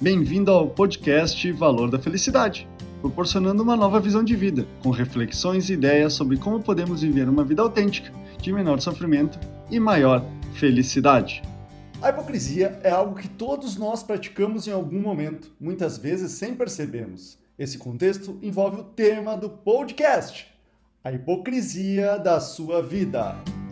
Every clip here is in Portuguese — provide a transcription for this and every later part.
Bem-vindo ao podcast Valor da Felicidade, proporcionando uma nova visão de vida, com reflexões e ideias sobre como podemos viver uma vida autêntica, de menor sofrimento e maior felicidade. A hipocrisia é algo que todos nós praticamos em algum momento, muitas vezes sem percebermos. Esse contexto envolve o tema do podcast, a hipocrisia da sua vida.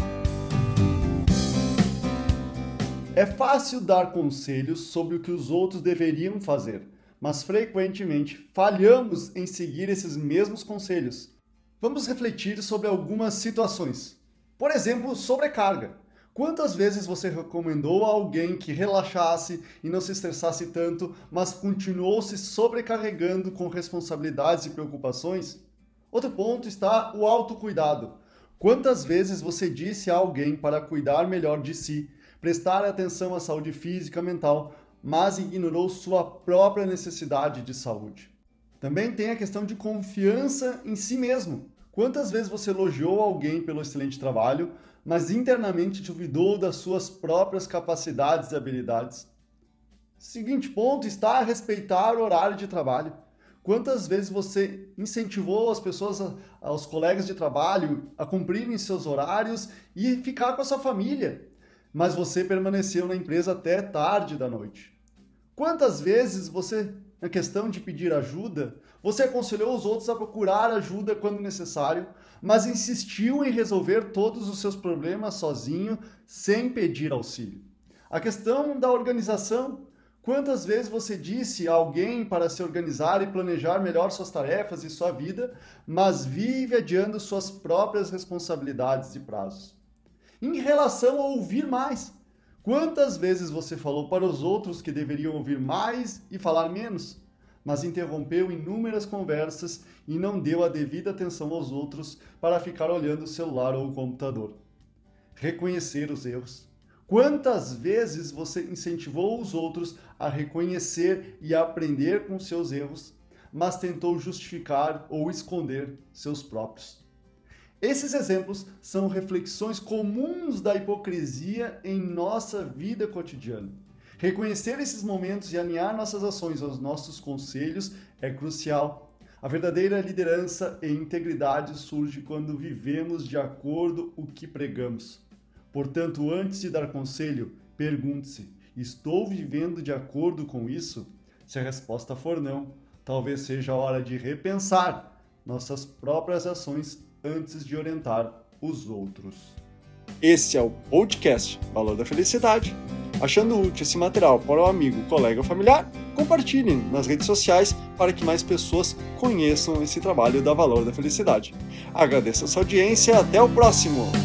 É fácil dar conselhos sobre o que os outros deveriam fazer, mas frequentemente falhamos em seguir esses mesmos conselhos. Vamos refletir sobre algumas situações. Por exemplo, sobrecarga. Quantas vezes você recomendou a alguém que relaxasse e não se estressasse tanto, mas continuou se sobrecarregando com responsabilidades e preocupações? Outro ponto está o autocuidado. Quantas vezes você disse a alguém para cuidar melhor de si, prestar atenção à saúde física e mental, mas ignorou sua própria necessidade de saúde? Também tem a questão de confiança em si mesmo. Quantas vezes você elogiou alguém pelo excelente trabalho, mas internamente duvidou das suas próprias capacidades e habilidades? Seguinte ponto está a respeitar o horário de trabalho. Quantas vezes você incentivou as pessoas, os colegas de trabalho, a cumprirem seus horários e ficar com a sua família, mas você permaneceu na empresa até tarde da noite? Quantas vezes você, na questão de pedir ajuda, você aconselhou os outros a procurar ajuda quando necessário, mas insistiu em resolver todos os seus problemas sozinho, sem pedir auxílio? A questão da organização. Quantas vezes você disse a alguém para se organizar e planejar melhor suas tarefas e sua vida, mas vive adiando suas próprias responsabilidades e prazos? Em relação a ouvir mais, quantas vezes você falou para os outros que deveriam ouvir mais e falar menos, mas interrompeu inúmeras conversas e não deu a devida atenção aos outros para ficar olhando o celular ou o computador? Reconhecer os erros. Quantas vezes você incentivou os outros a reconhecer e a aprender com seus erros, mas tentou justificar ou esconder seus próprios? Esses exemplos são reflexões comuns da hipocrisia em nossa vida cotidiana. Reconhecer esses momentos e alinhar nossas ações aos nossos conselhos é crucial. A verdadeira liderança e integridade surge quando vivemos de acordo com o que pregamos. Portanto, antes de dar conselho, pergunte-se: estou vivendo de acordo com isso? Se a resposta for não, talvez seja a hora de repensar nossas próprias ações antes de orientar os outros. Esse é o podcast Valor da Felicidade. Achando útil esse material para um amigo, colega ou familiar, compartilhem nas redes sociais para que mais pessoas conheçam esse trabalho da Valor da Felicidade. Agradeço a sua audiência e até o próximo!